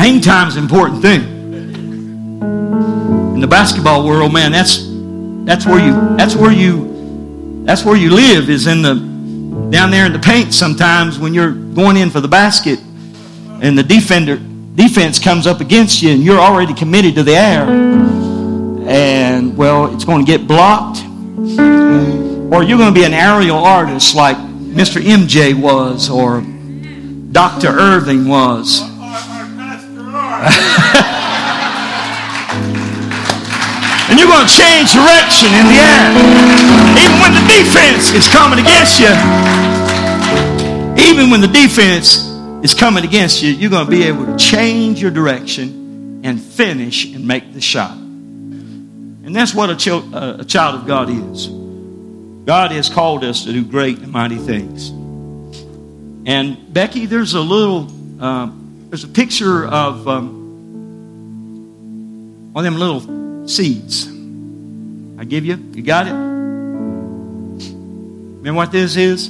Hang time's an important thing. In the basketball world, man, that's where you live, is down there in the paint sometimes when you're going in for the basket and the defense comes up against you and you're already committed to the air. And, well, it's going to get blocked. Or you're going to be an aerial artist like Mr. MJ was, or Dr. Irving was. And you're going to change direction in the air. Even when the defense is coming against you, you're going to be able to change your direction and finish and make the shot. And that's what a child of God is. God has called us to do great and mighty things. And Becky, there's a picture of one of them little seeds. I give you. You got it? Remember what this is?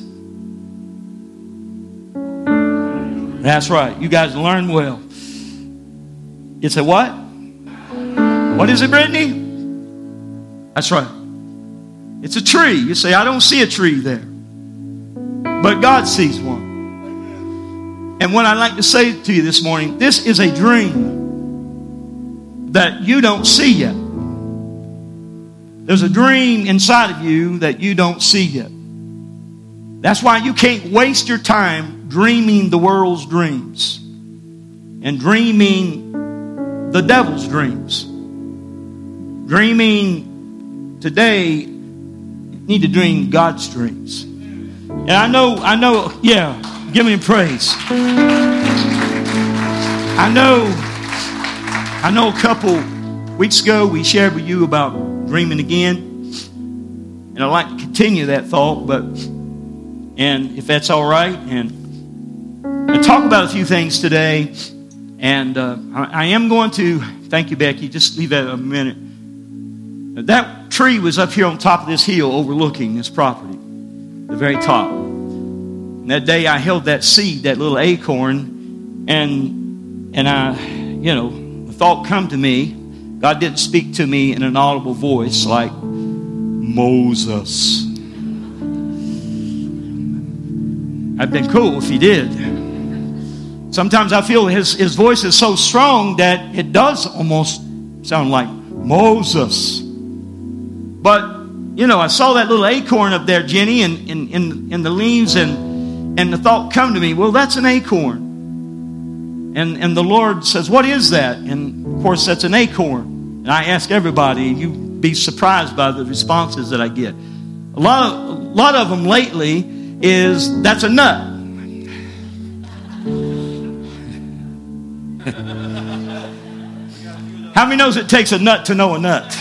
That's right. You guys learn well. It's a what? What is it, Brittany? That's right. It's a tree. You say, I don't see a tree there. But God sees one. And what I'd like to say to you this morning, this is a dream that you don't see yet. There's a dream inside of you that you don't see yet. That's why you can't waste your time dreaming the world's dreams and dreaming the devil's dreams. Dreaming today, you need to dream God's dreams. And I know, yeah, give me praise. I know a couple weeks ago we shared with you about dreaming again. And I'd like to continue that thought, and if that's all right, and talk about a few things today. And I am going to, thank you, Becky, just leave that a minute. That tree was up here on top of this hill overlooking this property, the very top. And that day I held that seed, that little acorn, and I, the thought come to me. God didn't speak to me in an audible voice like Moses. I'd been cool if he did. Sometimes I feel his voice is so strong that it does almost sound like Moses. But, I saw that little acorn up there, Jenny, in the leaves, and the thought come to me, well, that's an acorn. And the Lord says, what is that? And, of course, that's an acorn. And I ask everybody, you'd be surprised by the responses that I get. A lot of them lately is, that's a nut. How many knows it takes a nut to know a nut?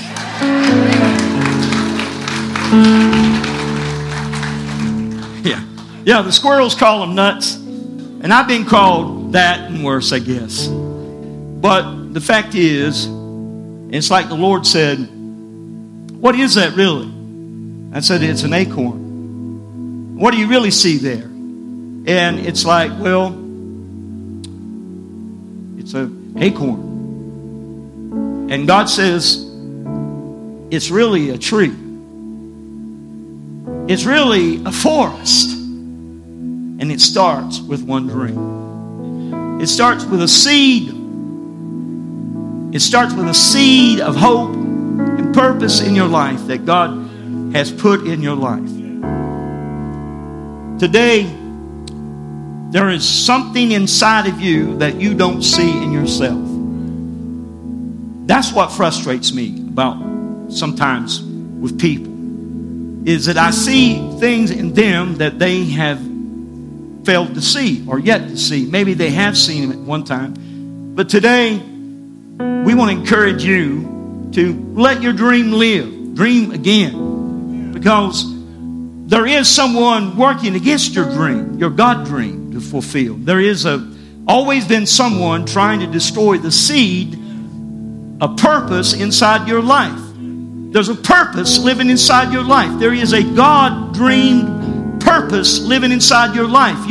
Yeah, the squirrels call them nuts. And I've been called that and worse, I guess. But the fact is, it's like the Lord said, what is that really? I said, it's an acorn. What do you really see there? And it's like, well, it's an acorn. And God says, it's really a tree. It's really a forest. And it starts with one dream. It starts with a seed. It starts with a seed of hope and purpose in your life that God has put in your life. Today, there is something inside of you that you don't see in yourself. That's what frustrates me about sometimes with people, is that I see things in them that they have failed to see or yet to see. Maybe they have seen them at one time. But today, we want to encourage you to let your dream live. Dream again. Because there is someone working against your dream, your God dream to fulfill. There is always been someone trying to destroy the seed of purpose inside your life. There's a purpose living inside your life. There is a God-dreamed purpose living inside your life.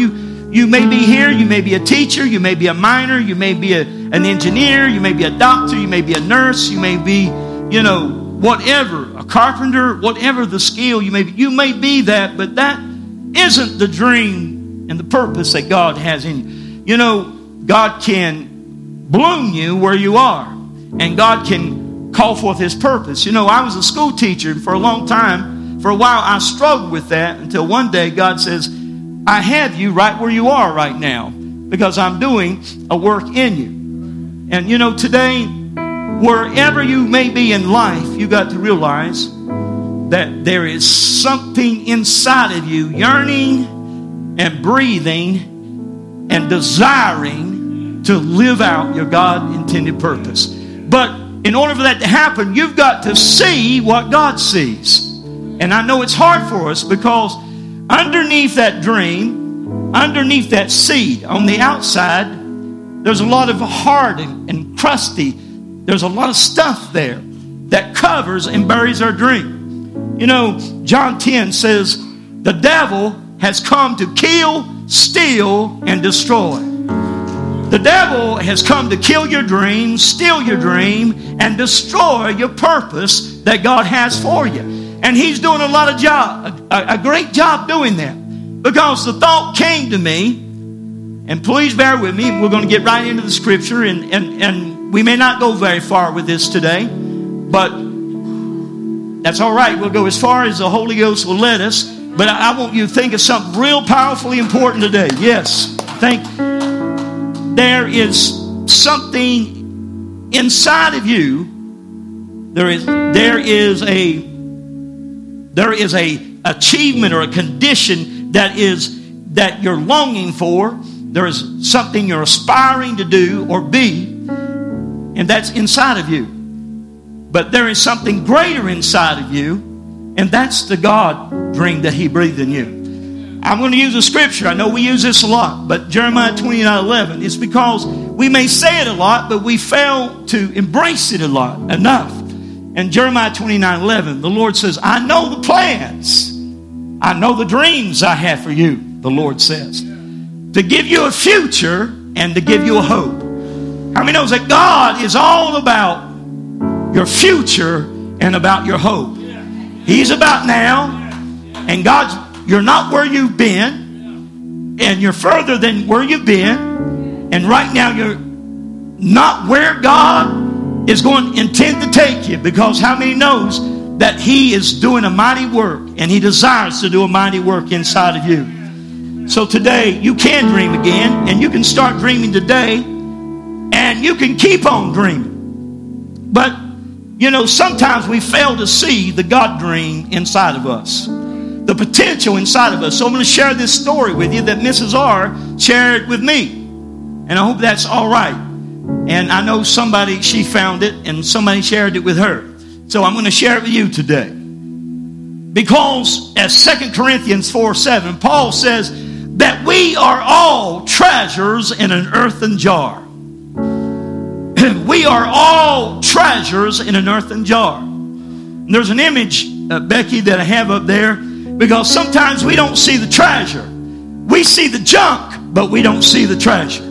You may be here, you may be a teacher, you may be a miner, you may be an engineer, you may be a doctor, you may be a nurse, you may be, whatever, a carpenter, whatever the skill you may be that, but that isn't the dream and the purpose that God has in you. God can bloom you where you are, and God can call forth His purpose. I was a school teacher for a long time. For a while, I struggled with that until one day God says, I have you right where you are right now because I'm doing a work in you. And today, wherever you may be in life, you got to realize that there is something inside of you yearning and breathing and desiring to live out your God-intended purpose. But in order for that to happen, you've got to see what God sees. And I know it's hard for us because underneath that dream, underneath that seed, on the outside, there's a lot of hard and crusty. There's a lot of stuff there that covers and buries our dream. John 10 says, the devil has come to kill, steal, and destroy. The devil has come to kill your dream, steal your dream, and destroy your purpose that God has for you. And he's doing a great job doing that. Because the thought came to me, and please bear with me, we're going to get right into the scripture, and we may not go very far with this today, but that's all right. We'll go as far as the Holy Ghost will let us. But I want you to think of something real powerfully important today. Yes, there is something inside of you. There is a achievement or a condition that you're longing for. There is something you're aspiring to do or be, and that's inside of you. But there is something greater inside of you, and that's the God dream that He breathed in you. I'm going to use a scripture. I know we use this a lot, but Jeremiah 29:11. It's because we may say it a lot, but we fail to embrace it enough. And Jeremiah 29:11, the Lord says, I know the plans. I know the dreams I have for you, the Lord says. To give you a future and to give you a hope. How many knows that God is all about your future and about your hope? He's about now. And you're not where you've been. And you're further than where you've been. And right now you're not where God is going to intend to take you, because how many knows that He is doing a mighty work, and He desires to do a mighty work inside of you. So today you can dream again, and you can start dreaming today, and you can keep on dreaming. But sometimes we fail to see the God dream inside of us, the potential inside of us. So I'm going to share this story with you that Mrs. R shared with me, and I hope that's all right. And I know she found it, and somebody shared it with her. So I'm going to share it with you today. Because as 2 Corinthians 4:7, Paul says that we are all treasures in an earthen jar. We are all treasures in an earthen jar. And there's an image, Becky, that I have up there, because sometimes we don't see the treasure. We see the junk, but we don't see the treasure.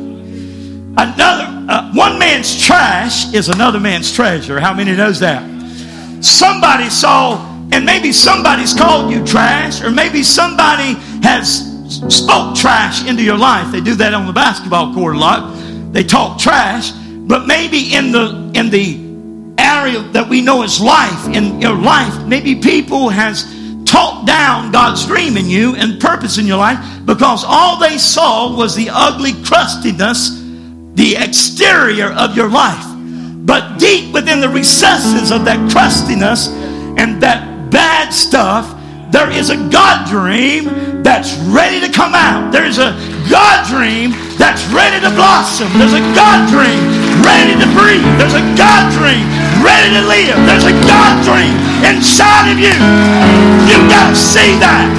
One man's trash is another man's treasure. How many knows that? Somebody saw, and maybe somebody's called you trash, or maybe somebody has spoke trash into your life. They do that on the basketball court a lot. They talk trash, but maybe in the area that we know as life, in your life, maybe people has talked down God's dream in you and purpose in your life, because all they saw was the ugly crustiness, the exterior of your life. But deep within the recesses of that crustiness and that bad stuff, there is a God dream that's ready to come out. There's a God dream that's ready to blossom. There's a God dream ready to breathe. There's a God dream ready to live. There's a God dream inside of you. You've got to see that.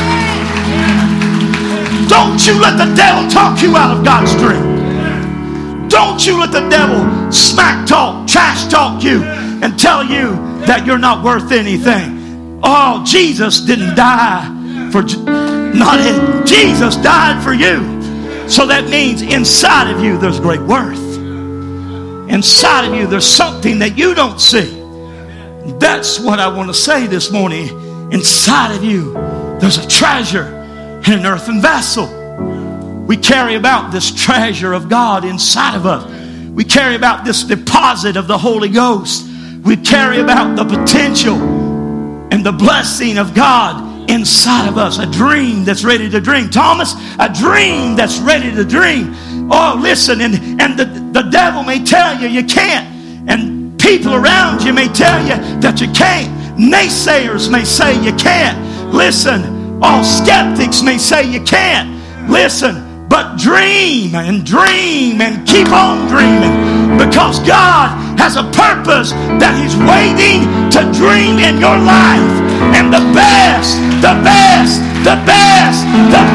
Don't you let the devil talk you out of God's dream. Don't you let the devil smack talk, trash talk you, and tell you that you're not worth anything. Oh, Jesus didn't die for not it. Jesus died for you. So that means inside of you there's great worth. Inside of you there's something that you don't see. That's what I want to say this morning. Inside of you there's a treasure in an earthen vessel. We carry about this treasure of God inside of us. We carry about this deposit of the Holy Ghost. We carry about the potential and the blessing of God inside of us. A dream that's ready to dream. Thomas, a dream that's ready to dream. Oh, listen, and the devil may tell you can't. And people around you may tell you that you can't. Naysayers may say you can't. Listen, all skeptics may say you can't. Listen, but dream and keep on dreaming, because God has a purpose that He's waiting to dream in your life. And the best, I said the best,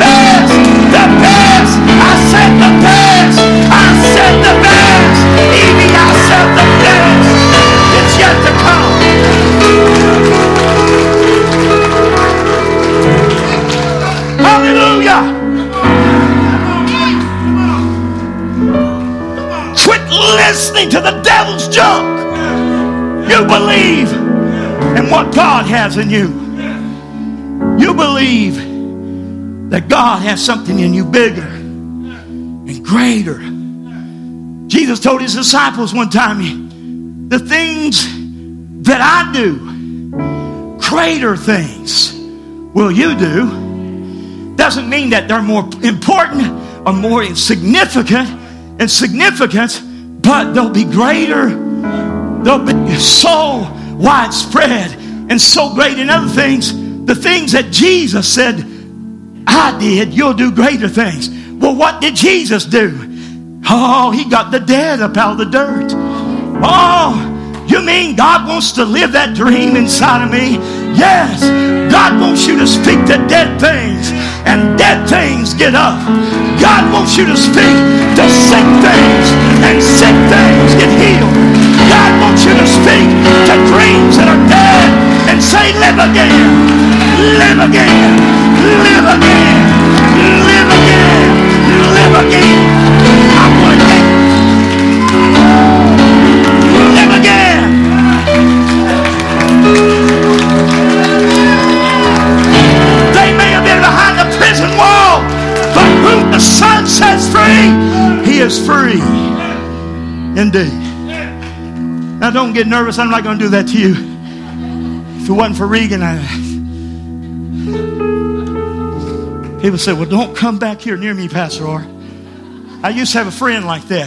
Evie, I said the best, it's yet to come. Hallelujah. Quit listening to the devil's junk. You believe in what God has in you. You believe that God has something in you bigger and greater. Jesus told His disciples one time, the things that I do, greater things will you do. Doesn't mean that they're more important or more significant in significance, but they'll be greater. They'll be so widespread and so great in other things. The things that Jesus said, I did, you'll do greater things. Well, what did Jesus do? Oh, He got the dead up out of the dirt. Oh, you mean God wants to live that dream inside of me? Yes, God wants you to speak to dead things, and dead things get up. God wants you to speak to sick things, and sick things get healed. God wants you to speak to dreams that are dead and say, live again, live again, live again, live again, live again. I want to live again. They may have been behind the prison wall, but whom the Son sets free, he is free indeed. Now don't get nervous. I'm not going to do that to you. If it wasn't for Regan, people say, well, don't come back here near me, Pastor R. I used to have a friend like that.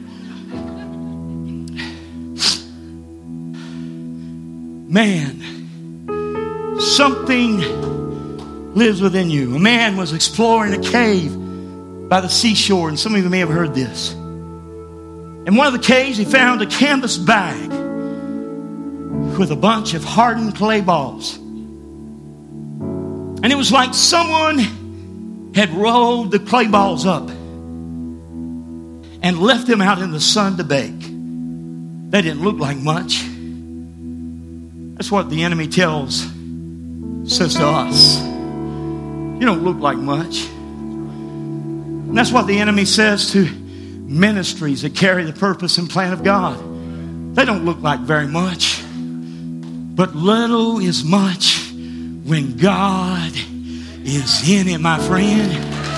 Man, something lives within you. A man was exploring a cave by the seashore, and some of you may have heard this. In one of the caves, he found a canvas bag with a bunch of hardened clay balls. And it was like someone had rolled the clay balls up and left them out in the sun to bake. They didn't look like much. That's what the enemy says to us. You don't look like much. And that's what the enemy says to ministries that carry the purpose and plan of God. They don't look like very much. But little is much when God is in it, my friend.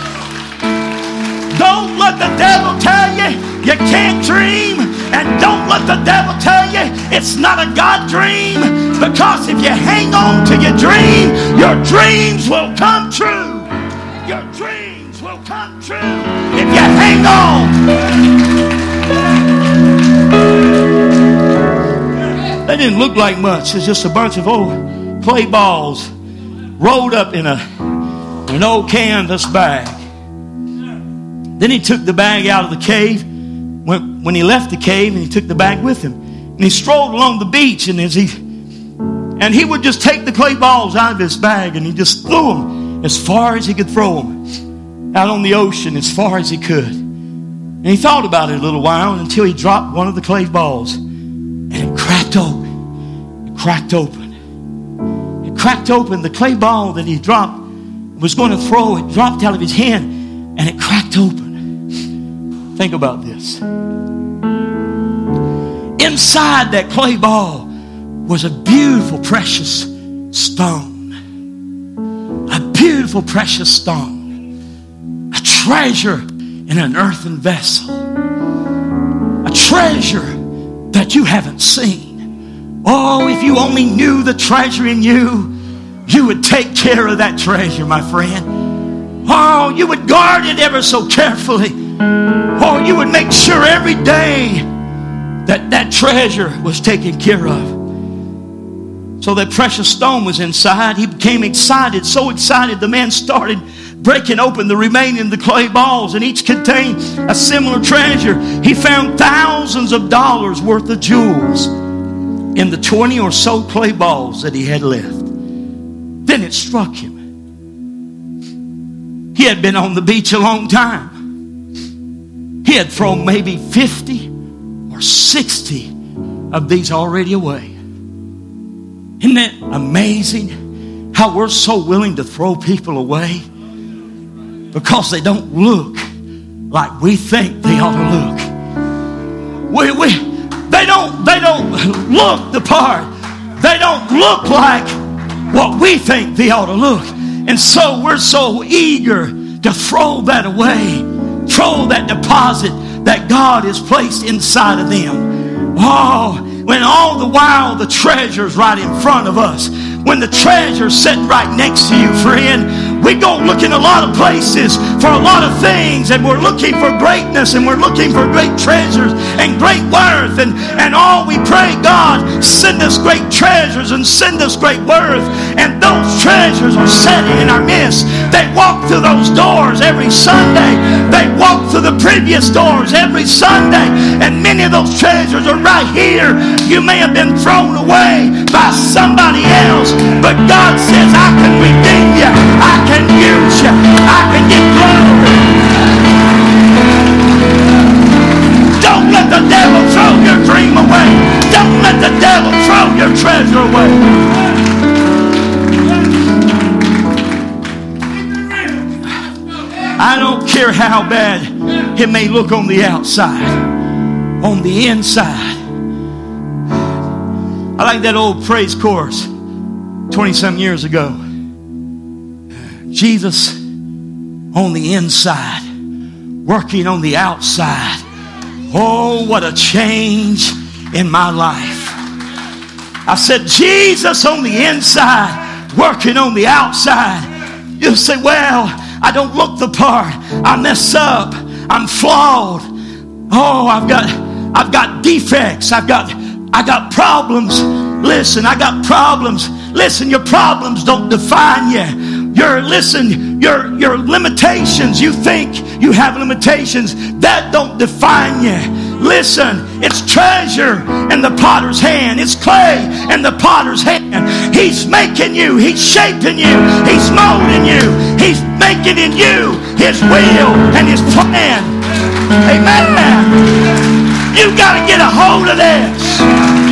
Don't let the devil tell you you can't dream. And don't let the devil tell you it's not a God dream. Because if you hang on to your dream, your dreams will come true. Your dreams will come true if you hang on. They didn't look like much. It's just a bunch of old clay balls rolled up in an old canvas bag. Then he took the bag out of the cave. When he left the cave, and he took the bag with him, and he strolled along the beach, and he would just take the clay balls out of his bag, and he just threw them as far as he could throw them out on the ocean as far as he could. And he thought about it a little while until he dropped one of the clay balls, and it cracked open. It cracked open. It cracked open. The clay ball that he dropped was going to throw. It dropped out of his hand, and it cracked open. Think about this. Inside that clay ball was a beautiful, precious stone. A beautiful, precious stone. A treasure in an earthen vessel. A treasure that you haven't seen. Oh, if you only knew the treasure in you, you would take care of that treasure, my friend. Oh, you would guard it ever so carefully. Oh, you would make sure every day that that treasure was taken care of. So that precious stone was inside. He became excited, so excited the man started breaking open the remaining of the clay balls, and each contained a similar treasure. He found thousands of dollars worth of jewels in the 20 or so clay balls that he had left. Then it struck him. He had been on the beach a long time. He had thrown maybe 50 or 60 of these already away. Isn't that amazing how we're so willing to throw people away because they don't look like we think they ought to look? They don't look the part. They don't look like what we think they ought to look. And so we're so eager to throw that away. Throw that deposit that God has placed inside of them. Oh, when all the while the treasure's right in front of us. When the treasure's sitting right next to you, friend, we go look in a lot of places for a lot of things, and we're looking for greatness, and we're looking for great treasures and great worth, and all we pray, God, send us great treasures and send us great worth, and those treasures are sitting in our midst. They walk through those doors every Sunday. They walk through the previous doors every Sunday, and many of those treasures are right here. You may have been thrown away by somebody else, but God says, I can redeem you. I can use you. I can give glory. Don't let the devil throw your dream away. Don't let the devil throw your treasure away. I don't care how bad it may look on the outside. On the inside. I like that old praise chorus 20-some years ago. Jesus on the inside, working on the outside. Oh, what a change in my life. I said, Jesus on the inside, working on the outside. You'll say, well, I don't look the part. I mess up. I'm flawed. Oh, I've got defects. I got problems. Listen, I got problems. Listen, your problems don't define you. Your limitations, you think you have limitations, that don't define you. Listen, it's treasure in the potter's hand. It's clay in the potter's hand. He's making you. He's shaping you. He's molding you. He's making in you His will and His plan. Amen. You got to get a hold of this.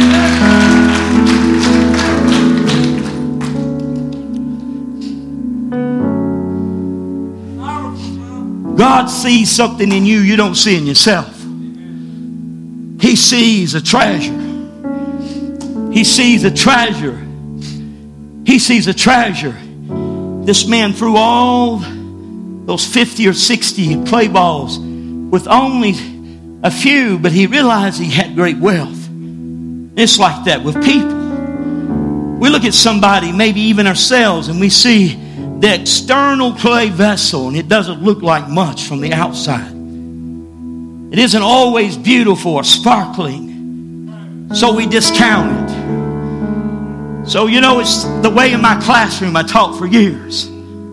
God sees something in you don't see in yourself. He sees a treasure. He sees a treasure. He sees a treasure. This man threw all those 50 or 60 clay balls with only a few, but he realized he had great wealth. It's like that with people. We look at somebody, maybe even ourselves, and we see the external clay vessel, and it doesn't look like much from the outside. It isn't always beautiful or sparkling, so we discount it. So, you know, it's the way in my classroom I taught for years.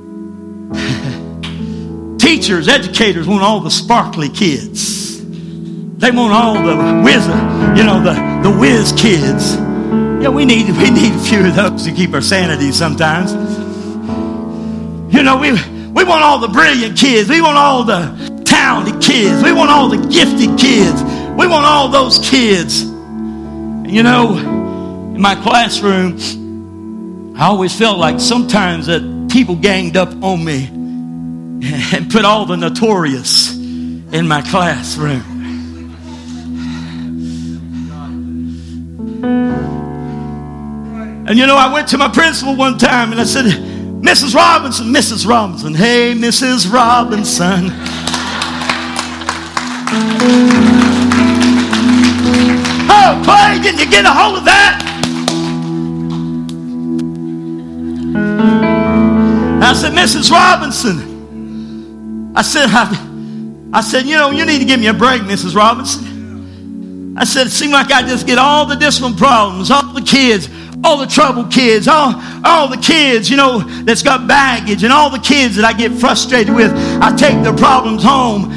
Teachers, educators want all the sparkly kids. They want all the the whiz kids. Yeah, we need a few of those to keep our sanity sometimes. You know, we want all the brilliant kids. We want all the talented kids. We want all the gifted kids. We want all those kids. And you know, in my classroom, I always felt like sometimes that people ganged up on me and put all the notorious in my classroom. And I went to my principal one time and I said, Mrs. Robinson, hey, Mrs. Robinson. Oh, Clay, didn't you get a hold of that? I said, Mrs. Robinson. I said, you need to give me a break, Mrs. Robinson. I said, it seemed like I just get all the discipline problems, all the kids, all the troubled kids, all the kids, that's got baggage, and all the kids that I get frustrated with. I take their problems home.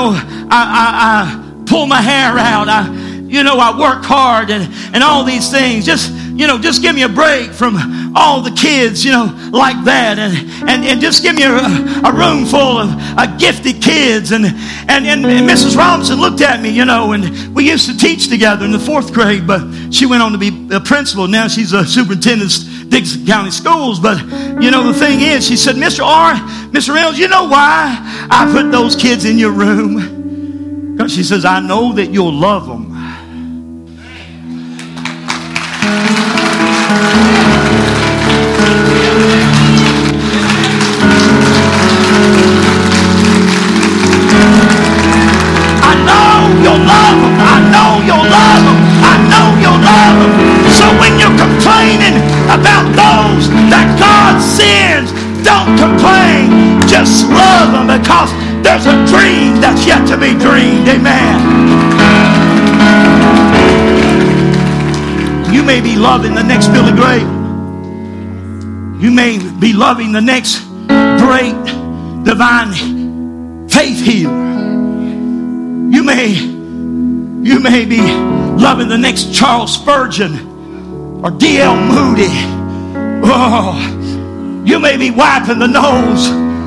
I pull my hair out. I work hard and all these things. Just give me a break from all the kids, like that. And just give me a room full of gifted kids. And Mrs. Robinson looked at me, and we used to teach together in the 4th grade, but she went on to be a principal. Now she's a superintendent of Dixon County Schools. But, the thing is, she said, Mr. Reynolds, you know why I put those kids in your room? Because she says, I know that you'll love them. So when you're complaining about those that God sends, don't complain. Just love them, because there's a dream that's yet to be dreamed. Amen. You may be loving the next Billy Graham. You may be loving the next great divine faith healer. You may be loving the next Charles Spurgeon or D.L. Moody. Oh, you may be wiping the nose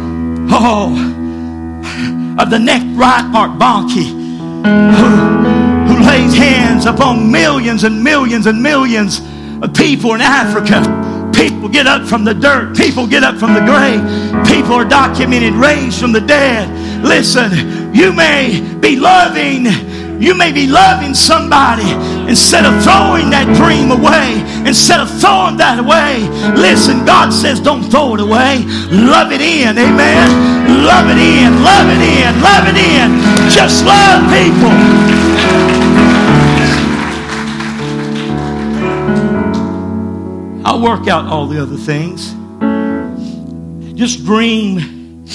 of the next right Art Bonnke, who lays hands upon millions and millions and millions of people in Africa. People get up from the dirt. People get up from the grave. People are documented raised from the dead. Listen, you may be loving somebody instead of throwing that dream away. Instead of throwing that away, listen, God says don't throw it away. Love it in. Amen. Love it in. Love it in. Love it in. Just love people. I'll work out all the other things. Just dream.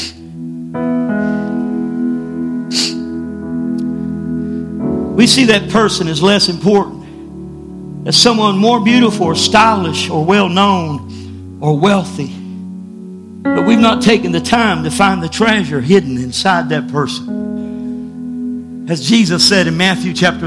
We see that person as less important, as someone more beautiful or stylish or well-known or wealthy. But we've not taken the time to find the treasure hidden inside that person. As Jesus said in Matthew chapter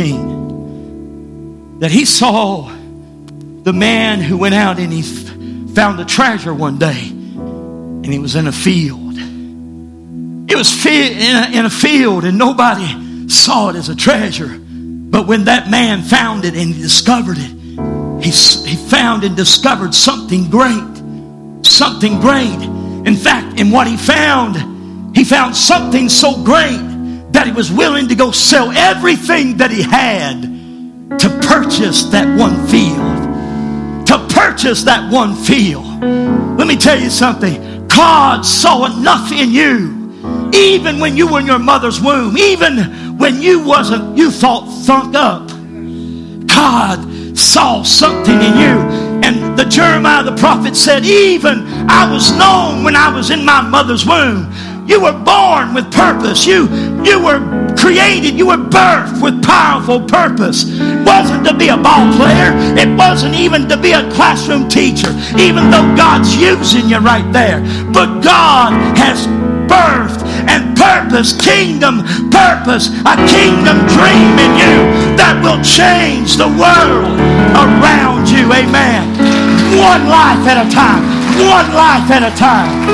13, that he saw the man who went out and he found the treasure one day, and he was in a field. It was in a field, and nobody saw it as a treasure. But when that man found it and he discovered it, he found and discovered something great. Something great. In fact, in what he found something so great that he was willing to go sell everything that he had to purchase that one field. To purchase that one field. Let me tell you something. God saw enough in you, even when you were in your mother's womb, even when you thought thunk up. God saw something in you. And the Jeremiah the prophet said, even I was known when I was in my mother's womb. You were born with purpose. You were created. You were birthed with powerful purpose. It wasn't to be a ball player. It wasn't even to be a classroom teacher, even though God's using you right there. But God has birthed and purpose, kingdom purpose, a kingdom dream in you that will change the world around you. Amen. One life at a time. One life at a time.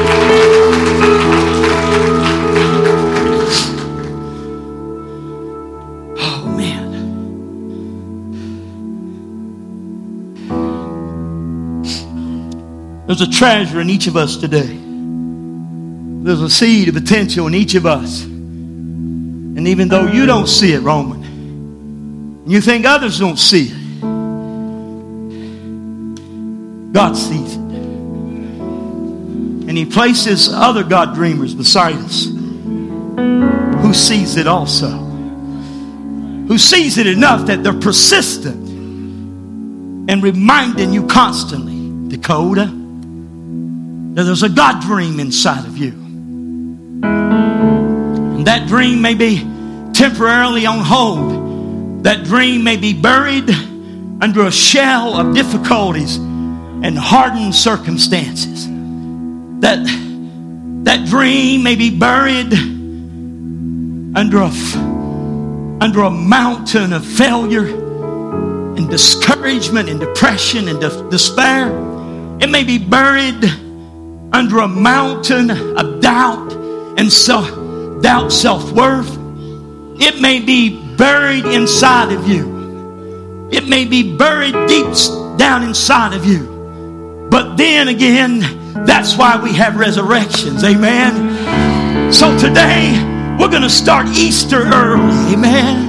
Oh, man. There's a treasure in each of us today. There's a seed of potential in each of us. And even though you don't see it, Roman, and you think others don't see it, God sees it. And He places other God dreamers beside us who sees it also. Who sees it enough that they're persistent and reminding you constantly, Dakota, that there's a God dream inside of you. And that dream may be temporarily on hold. That dream may be buried under a shell of difficulties and hardened circumstances. That dream may be buried under a mountain of failure and discouragement and depression and despair. It may be buried under a mountain of doubt and self-worth. It may be buried inside of you. It may be buried deep down inside of you. But then again, that's why we have resurrections. Amen. So today, we're going to start Easter early. Amen.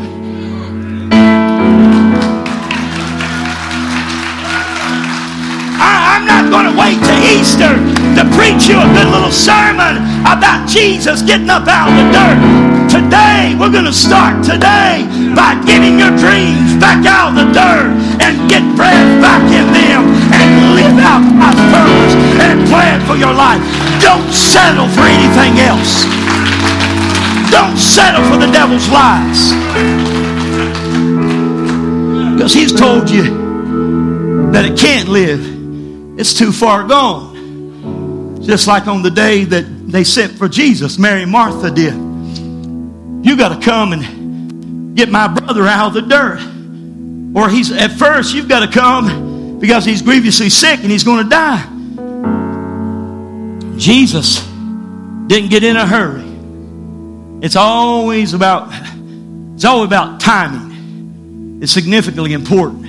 I'm not going to wait till Easter to preach you a good little sermon about Jesus getting up out of the dirt. Today, we're going to start today by getting your dreams back out of the dirt and get breath back in them and live out God's purpose and plan for your life. Don't settle for anything else. Don't settle for the devil's lies. Because he's told you that it can't live. It's too far gone. Just like on the day that they sent for Jesus, Mary and Martha did. You got to come and get my brother out of the dirt. Or at first you've got to come because he's grievously sick and he's going to die. Jesus didn't get in a hurry. It's always about timing. It's significantly important.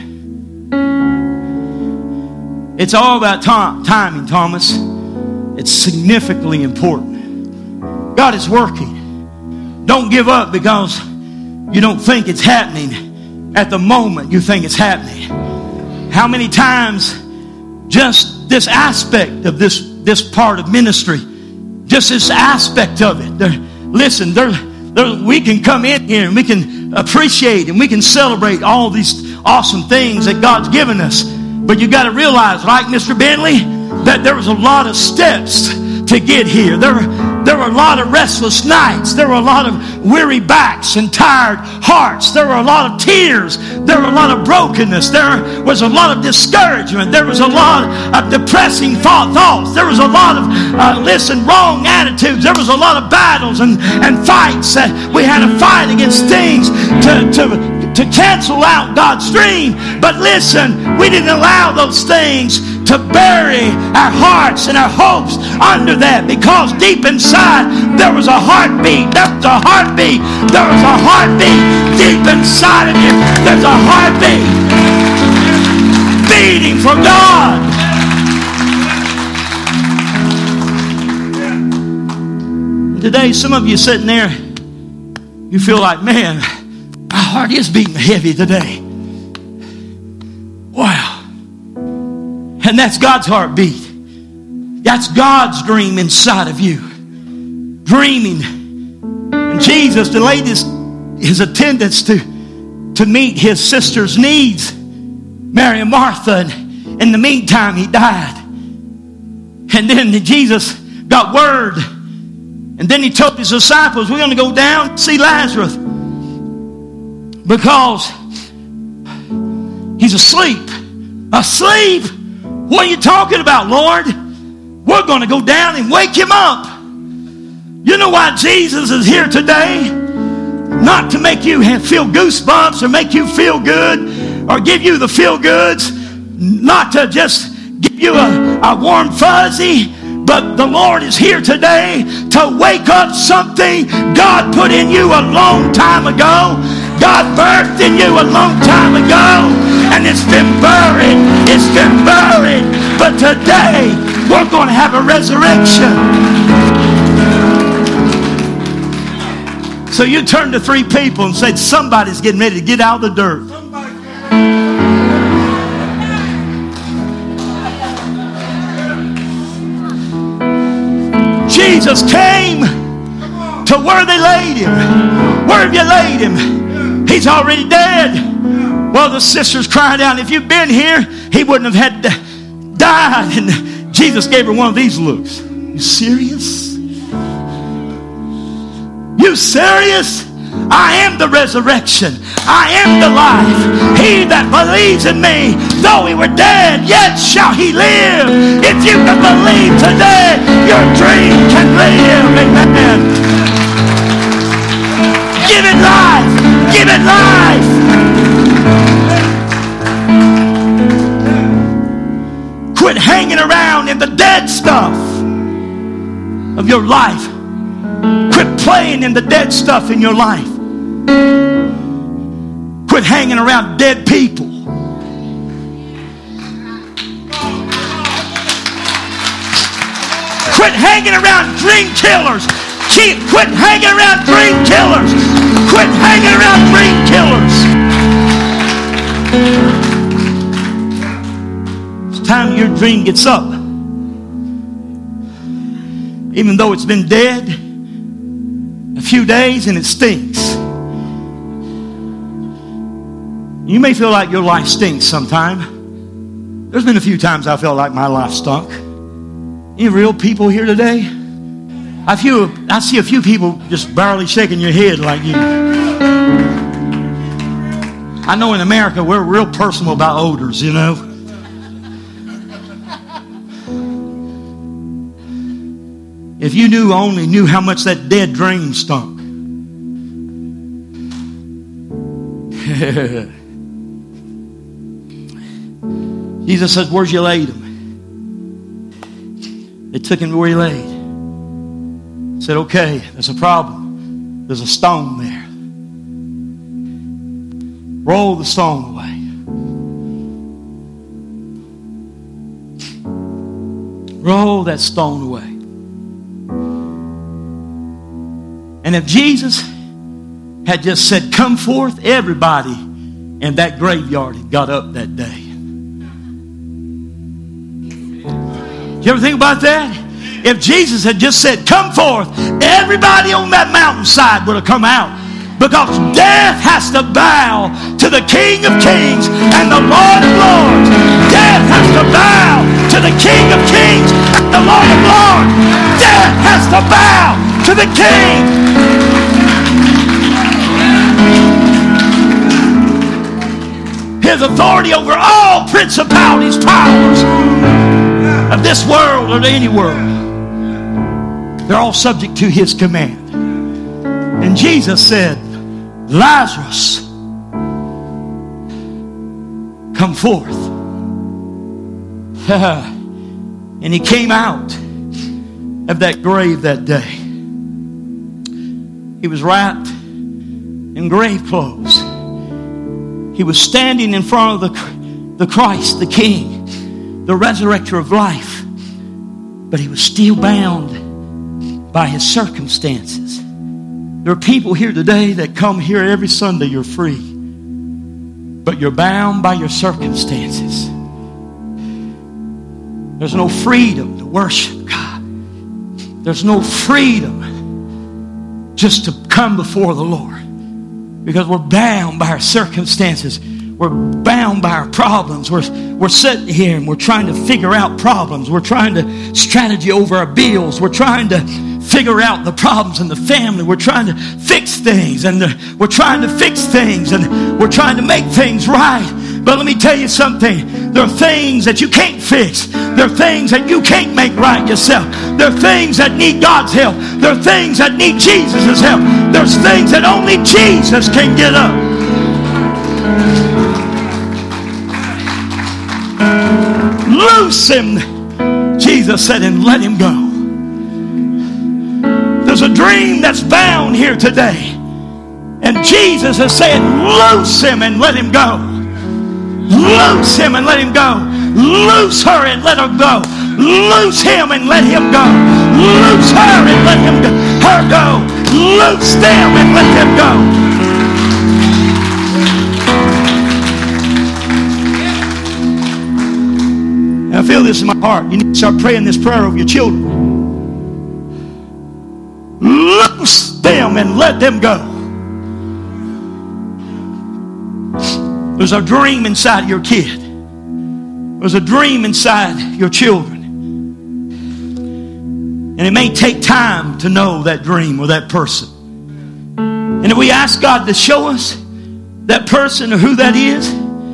It's all about timing, Thomas. It's significantly important. God is working. Don't give up because you don't think it's happening at the moment you think it's happening. How many times just this aspect of this part of ministry, just this aspect of it. We can come in here and we can appreciate and we can celebrate all these awesome things that God's given us. But you got to realize, like Mr. Bentley, that there was a lot of steps to get here. There were a lot of restless nights. There were a lot of weary backs and tired hearts. There were a lot of tears. There were a lot of brokenness. There was a lot of discouragement. There was a lot of depressing thoughts. There was a lot of, wrong attitudes. There was a lot of battles and fights. We had to fight against things to cancel out God's dream. But listen, we didn't allow those things to bury our hearts and our hopes under that, because deep inside there was a heartbeat. There was a heartbeat. There was a heartbeat deep inside of you. There's a heartbeat beating for God. Today, some of you sitting there, you feel like, man, my heart is beating heavy today. Wow. And that's God's heartbeat. That's God's dream inside of you. Dreaming. And Jesus delayed his attendance to meet his sister's needs, Mary and Martha. And in the meantime, he died. And then Jesus got word. And then he told his disciples, we're going to go down and see Lazarus, because he's asleep. Asleep? What are you talking about, Lord? We're going to go down and wake him up. You know why Jesus is here today? Not to make you feel goosebumps or make you feel good or give you the feel goods. Not to just give you a warm fuzzy. But the Lord is here today to wake up something God put in you a long time ago. God birthed in you a long time ago. And it's been buried. It's been buried. But today, we're going to have a resurrection. So you turned to 3 people and said, somebody's getting ready to get out of the dirt. Jesus came to where they laid him. Where have you laid him? He's already dead. Well, the sisters cried out, if you'd been here, he wouldn't have had died. And Jesus gave her one of these looks. You serious? You serious? I am the resurrection. I am the life. He that believes in me, though he were dead, yet shall he live. If you can believe today, your dream can live. Amen. Give it life. Give it life. Quit hanging around in the dead stuff of your life. Quit playing in the dead stuff in your life. Quit hanging around dead people. Quit hanging around dream killers. Quit hanging around dream killers. Quit hanging around dream killers. It's time your dream gets up. Even though it's been dead a few days and it stinks. You may feel like your life stinks sometime. There's been a few times I felt like my life stunk. Any real people here today? I see a few people just barely shaking your head like you. I know in America we're real personal about odors, you know. If you only knew how much that dead dream stunk. Jesus says, where's you laid him? They took him to where he laid. Said, okay, there's a problem. There's a stone there. Roll the stone away. Roll that stone away. And if Jesus had just said, come forth, everybody in that graveyard had got up that day. You ever think about that? If Jesus had just said, come forth, everybody on that mountainside would have come out. Because death has to bow to the King of Kings and the Lord of Lords. Death has to bow to the King of Kings and the Lord of Lords. Death has to bow to the King. His authority over all principalities, powers of this world or any world. They're all subject to his command. And Jesus said, Lazarus, come forth. And he came out of that grave that day. He was wrapped in grave clothes. He was standing in front of the Christ, the King, the resurrector of life. But he was still bound by his circumstances. There are people here today that come here every Sunday, you're free. But you're bound by your circumstances. There's no freedom to worship God. There's no freedom just to come before the Lord. Because we're bound by our circumstances. We're bound by our problems. We're sitting here and we're trying to figure out problems. We're trying to strategy over our bills. We're trying to figure out the problems in the family. We're trying to fix things. And we're trying to fix things. And we're trying to make things right. But let me tell you something. There are things that you can't fix. There are things that you can't make right yourself. There are things that need God's help. There are things that need Jesus' help. There's things that only Jesus can get up. Loose him, Jesus said, and let him go. There's a dream that's bound here today. And Jesus is saying, loose him and let him go. Loose him and let him go. Loose her and let her go. Loose him and let him go. Loose her and let him go. Her go. Loose them and let them go. And I feel this in my heart. You need to start praying this prayer over your children. Loose them and let them go. There's a dream inside your kid. There's a dream inside your children. And it may take time to know that dream or that person. And if we ask God to show us that person or who that is,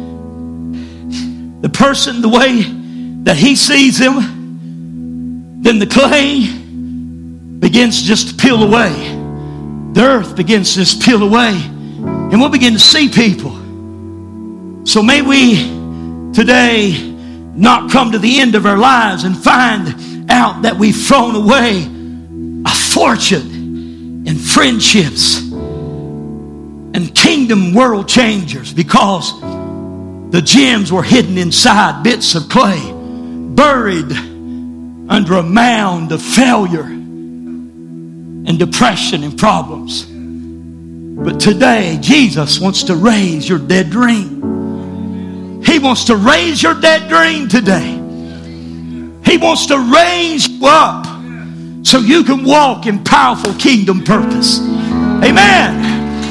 the person the way that He sees them, then the clay begins just to peel away. The earth begins to just peel away. And we'll begin to see people. So may we today not come to the end of our lives and find out that we've thrown away a fortune in friendships and kingdom world changers because the gems were hidden inside bits of clay, buried under a mound of failure and depression and problems. But today, Jesus wants to raise your dead dream. He wants to raise your dead dream today. He wants to raise you up so you can walk in powerful kingdom purpose. Amen.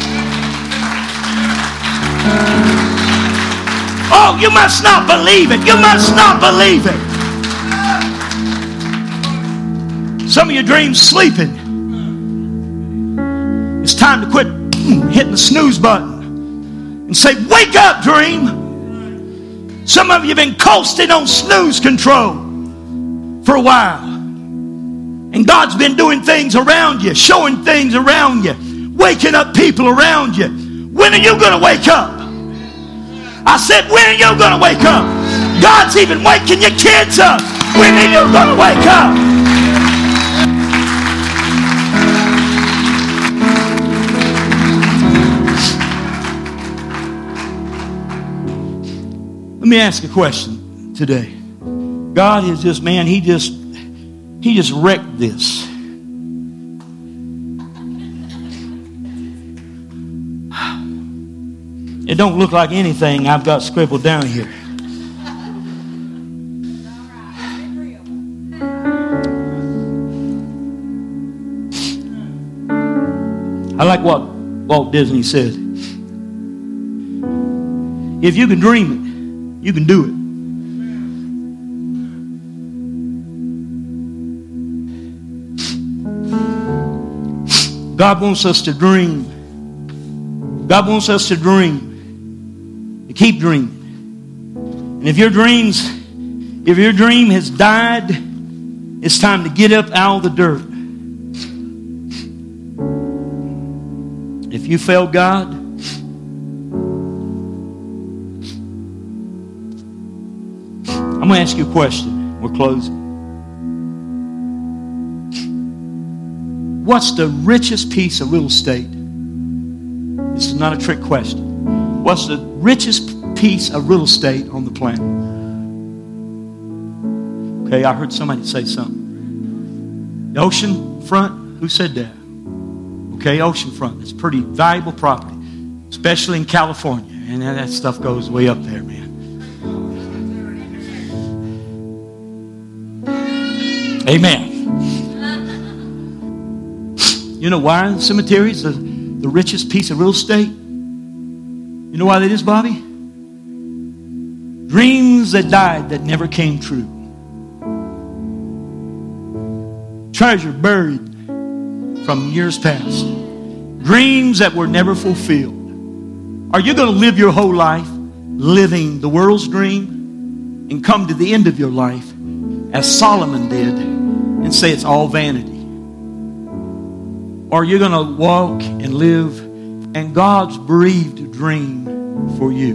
Oh, you must not believe it. You must not believe it. Some of your dreams sleeping. It's time to quit hitting the snooze button and say, wake up, dream. Some of you have been coasting on snooze control for a while. And God's been doing things around you, showing things around you, waking up people around you. When are you going to wake up? I said, when are you going to wake up? God's even waking your kids up. When are you going to wake up? Let me ask a question today. God is just, man, He just wrecked this. It don't look like anything I've got scribbled down here. I like what Walt Disney said. If you can dream it, you can do it. God wants us to dream. God wants us to dream. To keep dreaming. And if your dream has died, it's time to get up out of the dirt. If you failed God, I'm going to ask you a question. We're closing. What's the richest piece of real estate? This is not a trick question. What's the richest piece of real estate on the planet? Okay, I heard somebody say something. The ocean front? Who said that? Okay, ocean front. It's pretty valuable property, especially in California. And that stuff goes way up there, man. Amen. You know why the cemetery is the richest piece of real estate? You know why that is, Bobby? Dreams that died that never came true. Treasure buried from years past. Dreams that were never fulfilled. Are you going to live your whole life living the world's dream and come to the end of your life as Solomon did and say it's all vanity? Or are you going to walk and live and God's breathed dream for you?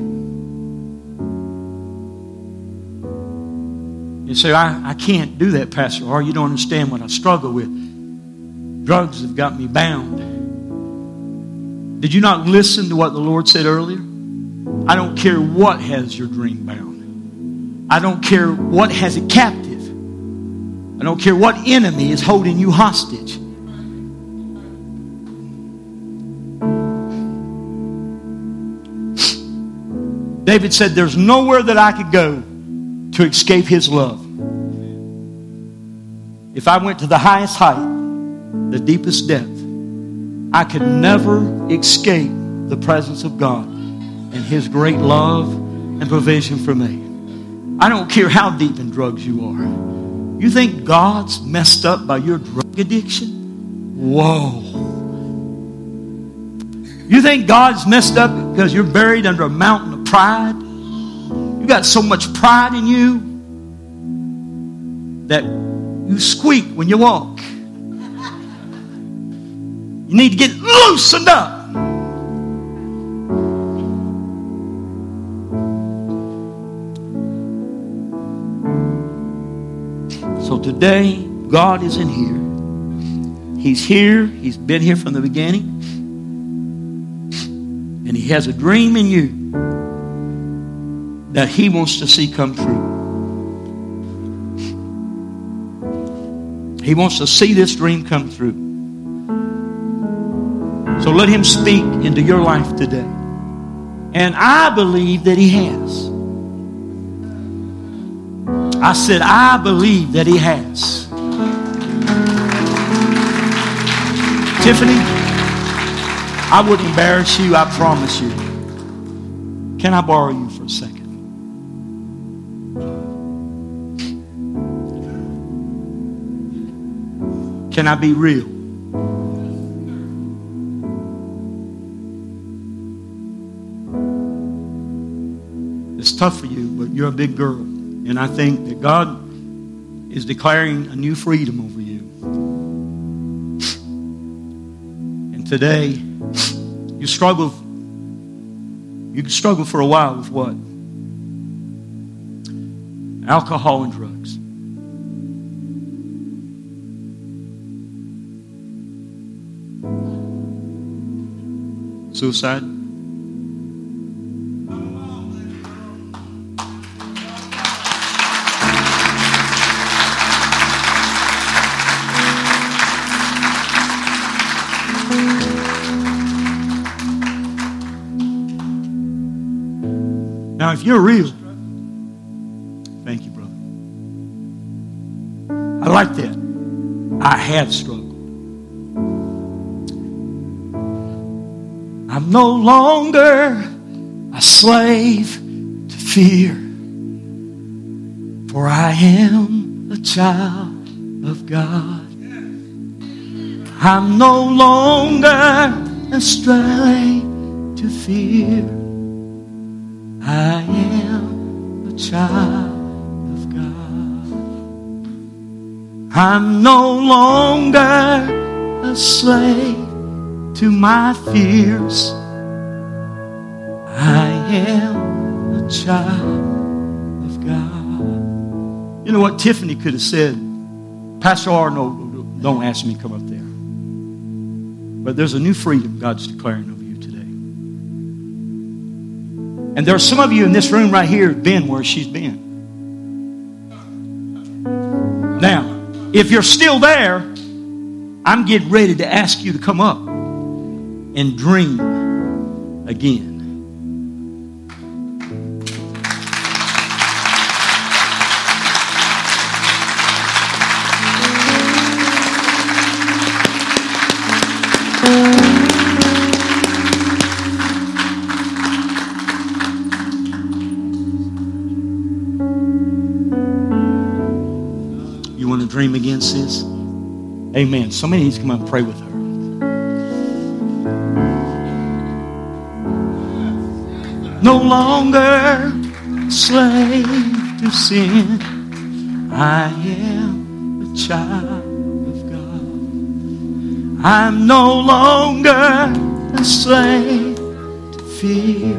You say, I can't do that, Pastor. Or you don't understand what I struggle with. Drugs have got me bound. Did you not listen to what the Lord said earlier? I don't care what has your dream bound. I don't care what has it captive. I don't care what enemy is holding you hostage. David said, there's nowhere that I could go to escape His love. If I went to the highest height, the deepest depth, I could never escape the presence of God and His great love and provision for me. I don't care how deep in drugs you are. You think God's messed up by your drug addiction? Whoa. You think God's messed up because you're buried under a mountain of pride? You got so much pride in you that you squeak when you walk. You need to get loosened up. So today, God is in here. He's here. He's been here from the beginning. And He has a dream in you that He wants to see come true. He wants to see this dream come through. So let Him speak into your life today. And I believe that He has. I said, I believe that He has. Tiffany, I wouldn't embarrass you, I promise you. Can I borrow you for a second? Can I be real? It's tough for you, but you're a big girl. And I think that God is declaring a new freedom over you. And today, you struggle for a while with what? Alcohol and drugs. Suicide. Now, if you're real, thank you, brother. I like that. I have struggled. I'm no longer a slave to fear, for I am a child of God. I'm no longer a slave to fear. I am a child of God. I'm no longer a slave to my fears. I am a child of God. You know what Tiffany could have said? Pastor Arnold, don't ask me to come up there. But there's a new freedom God's declaring over you today. And there are some of you in this room right here who've been where she's been. Now, if you're still there, I'm getting ready to ask you to come up and dream again. You want to dream again, sis? Amen. Somebody needs to come up and pray with her. No longer a slave to sin. I am a child of God. I'm no longer a slave to fear.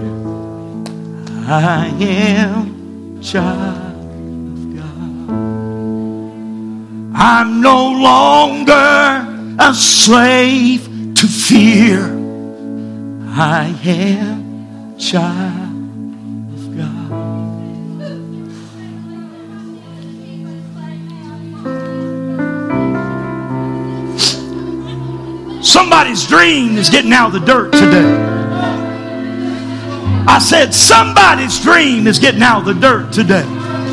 I am a child of God. I'm no longer a slave to fear. I am a child of God. Somebody's dream is getting out of the dirt today. I said somebody's dream is getting out of the dirt today.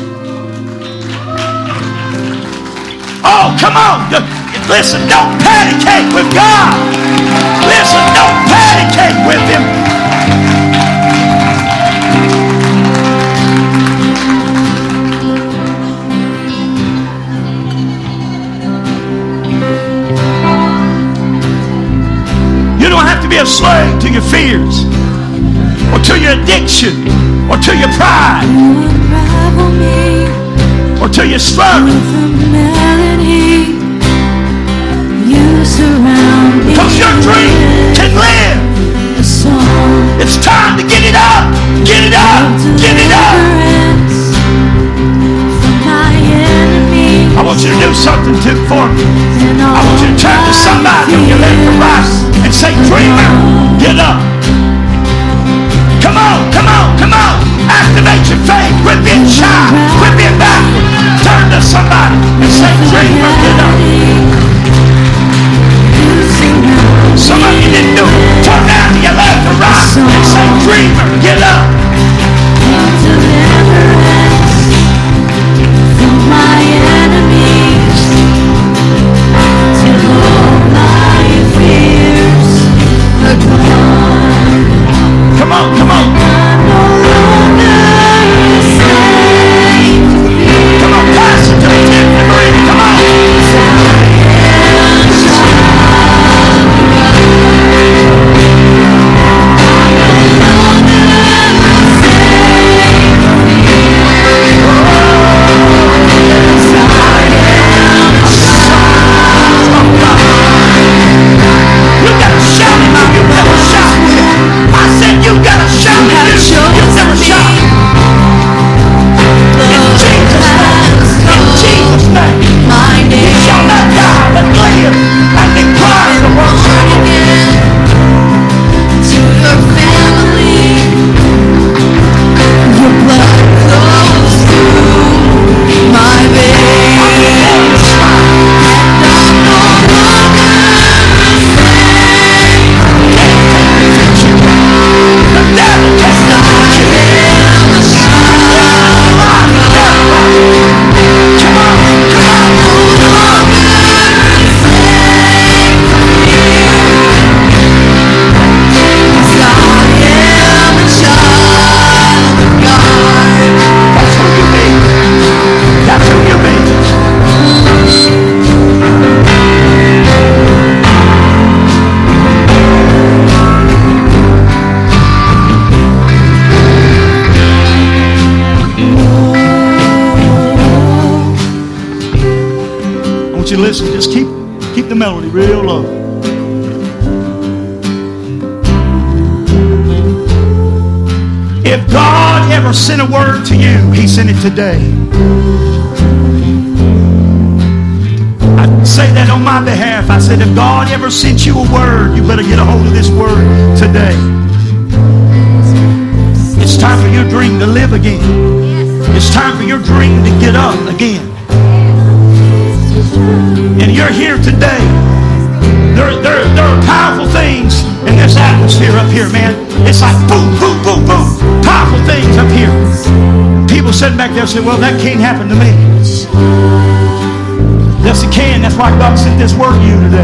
Oh, come on. Listen, don't patty cake with God. Listen, don't patty cake with Him. You don't have to be a slave to your fears, or to your addiction, or to your pride, or to your struggle. Because your dream can live. It's time to get it up. Get it up. Get it up. I want you to do something for me. I want you to turn to somebody on your left or right and say, dreamer, get up. Come on, come on, come on. Activate your faith. Quit being shy. Quit being backward. Turn to somebody and say, dreamer, get up. Some of you didn't do it. Turn down to your left or right and say, dreamer, get up. From my enemies, till all my fears are gone. Come on, come on. Come on, pass it to the 10th degree. Come on. Listen, just keep the melody real low. If God ever sent a word to you, He sent it today. I say that on my behalf. I said, if God ever sent you a word, you better get a hold of this word today. It's time for your dream to live again. It's time for your dream to get up again. And you're here today. There are powerful things in this atmosphere up here, man. It's like boom, boom, boom, boom. Powerful things up here. People sitting back there say, well, that can't happen to me. Yes, it can. That's why God sent this word to you today.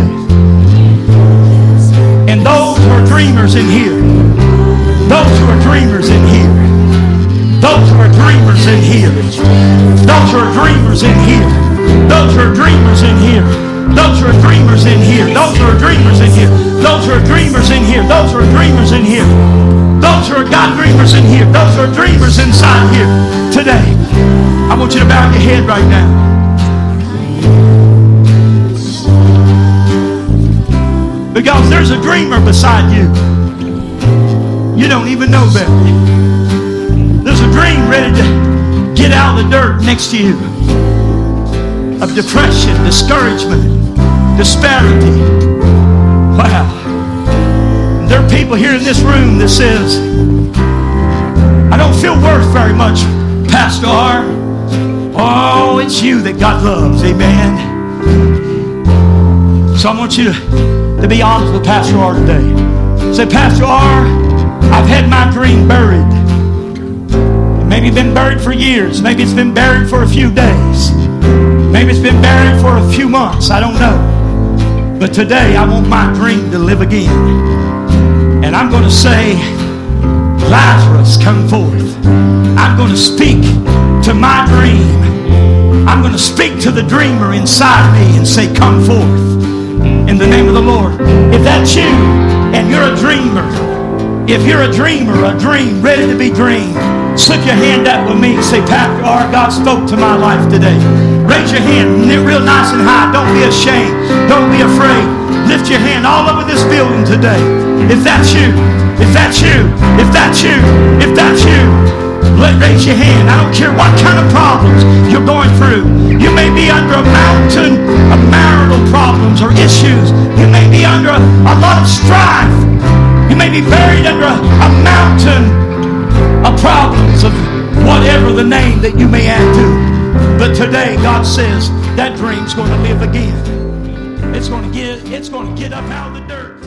And those who are dreamers in here, those who are dreamers in here, those who are dreamers in here, those who are dreamers in here, those who are dreamers in here, those who are dreamers in here, those who are dreamers in here, those who are dreamers in here, those who are dreamers in here, those who are God dreamers in here, those who are dreamers inside here today. I want you to bow your head right now. Because there's a dreamer beside you. You don't even know better. There's a dream ready to get out of the dirt next to you. Of depression, discouragement, disparity. Wow. There are people here in this room that says, I don't feel worth very much, Pastor R. Oh, it's you that God loves. Amen. So I want you to be honest with Pastor R today. Say, Pastor R, I've had my dream buried. Maybe it's been buried for years. Maybe it's been buried for a few days. Maybe it's been buried for a few months. I don't know. But today I want my dream to live again. And I'm going to say, Lazarus, come forth. I'm going to speak to my dream. I'm going to speak to the dreamer inside me and say, come forth in the name of the Lord. If that's you and you're a dreamer, if you're a dreamer, a dream ready to be dreamed, slip your hand up with me. Say, Pastor R, God spoke to my life today. Raise your hand real nice and high. Don't be ashamed. Don't be afraid. Lift your hand all over this building today. If that's you, if that's you, if that's you, if that's you, raise your hand. I don't care what kind of problems you're going through. You may be under a mountain of marital problems or issues. You may be under a lot of strife. You may be buried under a mountain of problems of whatever the name that you may add to. But today God says that dream's going to live again. It's going to get up out of the dirt.